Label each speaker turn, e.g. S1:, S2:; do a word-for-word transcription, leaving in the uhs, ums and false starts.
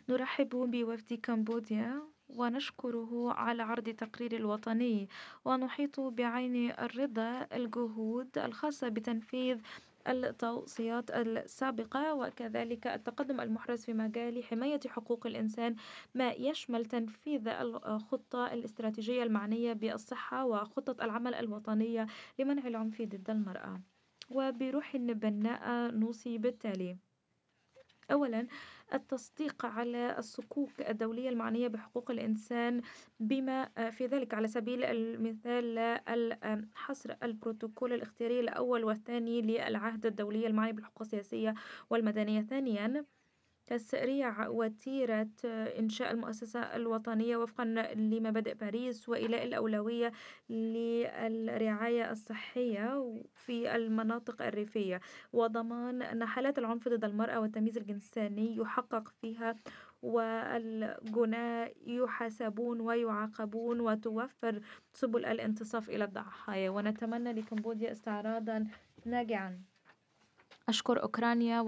S1: نرحب بوفد كمبوديا ونشكره على عرض تقرير الوطني، ونحيط بعين الرضا الجهود الخاصة بتنفيذ التوصيات السابقة وكذلك التقدم المحرز في مجال حماية حقوق الإنسان، ما يشمل تنفيذ الخطة الاستراتيجية المعنية بالصحة وخطة العمل الوطنية لمنع العنف ضد المرأة. وبروح بناءة نوصي بالتالي: أولاً، التصديق على الصكوك الدولية المعنية بحقوق الإنسان، بما في ذلك على سبيل المثال الحصر البروتوكول الاختياري الأول والثاني للعهد الدولي المعني بالحقوق السياسية والمدنية. ثانياً، تسريع وتيرة إنشاء المؤسسة الوطنية وفقًا لمبادئ باريس، وإيلاء الأولوية للرعاية الصحية في المناطق الريفية، وضمان أن حالات العنف ضد المرأة والتمييز الجنساني يحقق فيها، والجناة يحاسبون ويعاقبون، وتوفر سبل الانتصاف إلى الضحايا. ونتمنى لكمبوديا استعراضًا ناجعًا. أشكر أوكرانيا.